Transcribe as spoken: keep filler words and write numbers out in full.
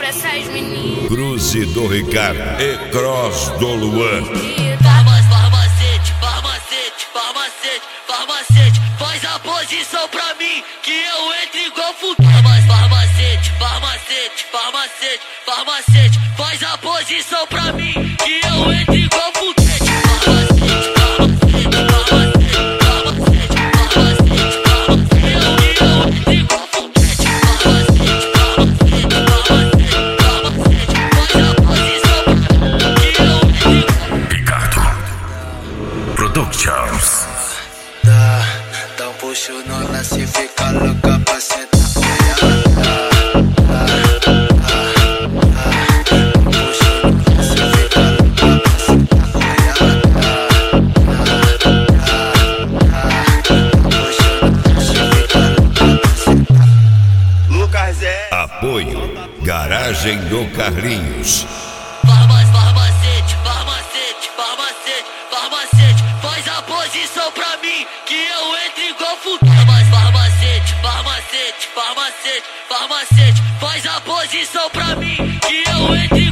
pra essas meninas. Cruze do Ricardo e Cross do Luan. Farmacete, farmacete, farmacete, farmacete, faz a posição pra mim que eu entro igual fudido. Farmacete, farmacete, farmacete, farmacete, faz a posição pra mim que eu entro igual fudido. Productions. Dá, dá um puxo no lance, fica louca pra sentar. Apoio Garagem do Carlinhos. Farmacete, farmacete, farmacete, farmacete, faz a posição pra mim que eu entro igual fudido. Farmacete, farmacete, farmacete, farmacete, faz a posição pra mim que eu entro